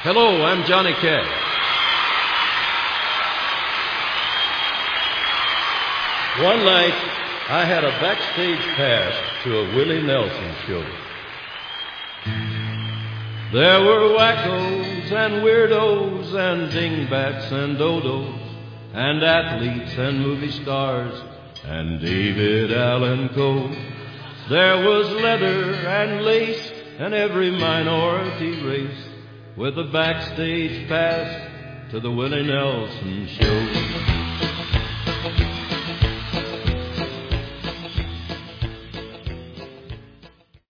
Hello, I'm Johnny Cash. One night, I had a backstage pass to a Willie Nelson show. There were wackos and weirdos and dingbats and dodos and athletes and movie stars and David Allan Coe. There was leather and lace and every minority race with a backstage pass to the Willie Nelson show.